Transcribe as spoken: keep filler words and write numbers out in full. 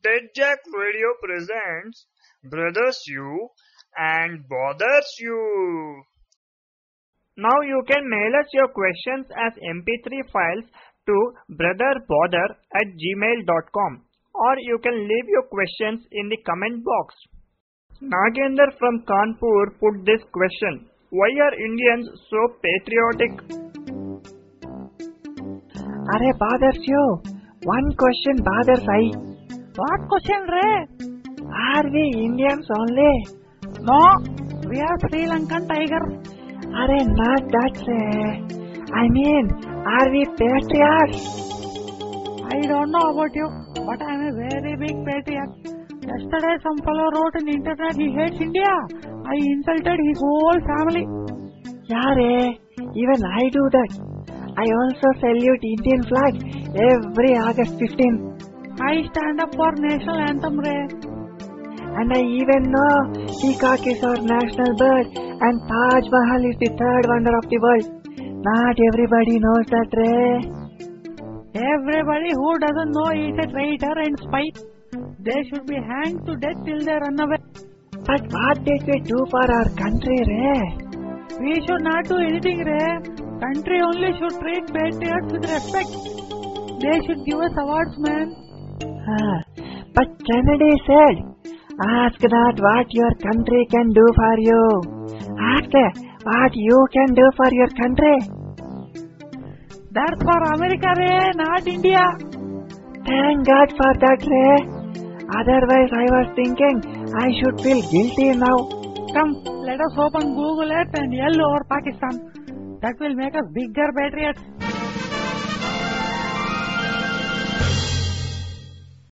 TEDjack Radio presents Brothers You and Bothers You. Now you can mail us your questions as M P three files to brotherbother at gmail dot com, or you can leave your questions in the comment box. Nagendra from Kanpur put this question: why are Indians so patriotic? Arey bothers you. One question bothers I. What question, Ray? Are we Indians only? No, we are Sri Lankan tiger. Arey not that, Ray. I mean, are we patriots? I don't know about you, but I am a very big patriot. Yesterday some fellow wrote on internet he hates India. I insulted his whole family. Yeah, Ray. Even I do that. I also salute Indian flag every August fifteenth. I stand up for national anthem, Ray. And I even know peacock is our national bird and Taj Mahal is the third wonder of the world. Not everybody knows that, Ray. Everybody who doesn't know is a traitor and spy. They should be hanged to death till they run away. But what did we do for our country, Ray? We should not do anything, Ray. Country only should treat patriots with respect. They should give us awards, man. Ah, but Kennedy said, ask not what your country can do for you. Ask what you can do for your country. That's for America, Ray, not India. Thank God for that, Ray. Otherwise, I was thinking I should feel guilty now. Come, let us open Google Earth and yell over Pakistan. That will make us bigger patriots.